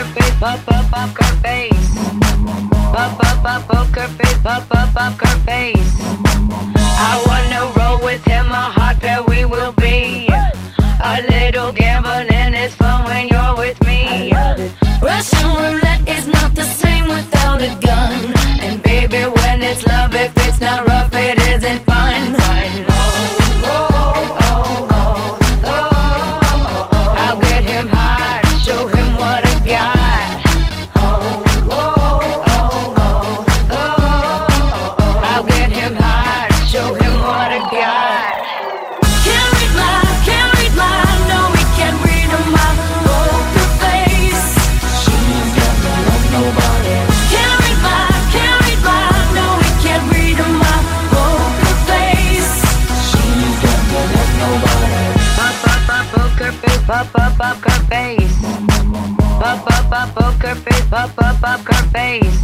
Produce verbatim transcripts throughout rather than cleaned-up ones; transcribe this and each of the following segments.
face, pop up poker face. Pop up pop poker face, pop up poker face. I wanna roll with him, a hot pair we will be. A little gambling is fun when you're with me. Russian roulette is not the same without a gun. And baby, when it's love, if it's not rough, it isn't fun. Oh, oh, oh, oh, oh, oh. I'll get him high, show him what I got. Oh, oh, oh, oh, oh, oh. I'll get him high, show him what I got. Can't read my, can't read my, no, we can't read my poker face. She's got no love, nobody. Can't read my, can't read my, no, we can't read my poker face. She's got no love, nobody. Pop up pop poker face, pop up poker face. Pop up pop poker face, pop up poker face.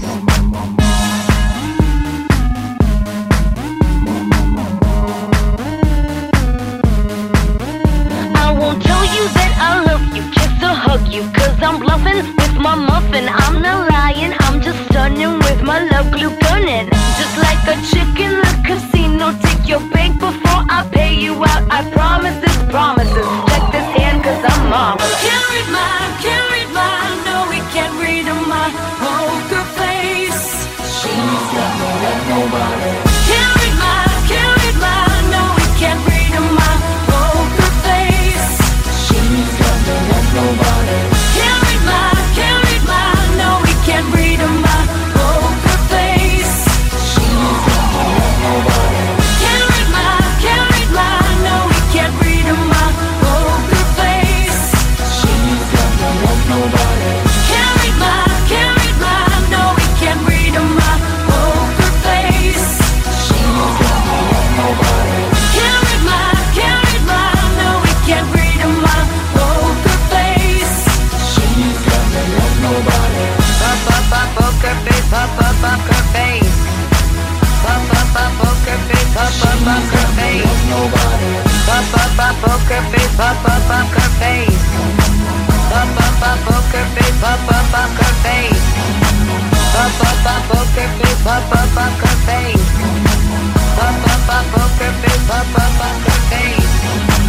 I won't tell you that I love you, kiss or hug you, cause I'm bluffing with my muffin. I'm not lying, I'm just stunning with my love glue gunning. Just like a chick in the casino, take your bank before I pay you out. I promise this, promises. Check this hand cause I'm marvelous. Can't read my, can't read my, no we can't read my poker face. She's got no love, nobody. Can't read my, can't read my, no we can't read my poker face. She's got no love, nobody. Can't read my, can't read my, no we can't read my poker face. She's got no love, nobody. Can't read my, can't read my, no we can't read my poker face. She's got no love, nobody. Can't read my, can't read my, no we can't read my poker face. She's got no love, nobody. Can't read my, can't read my, no we can't read my poker face. She's got no love, nobody. Pop up pop poker face, pop up poker face. Pop up pop poker face, pop up poker face. Nobody. Pop up pop poker face, pop up poker face. Pop up pop poker face, pop up poker face. Pop up pop poker face, pop up poker face. Pop up pop poker face, pop up poker face.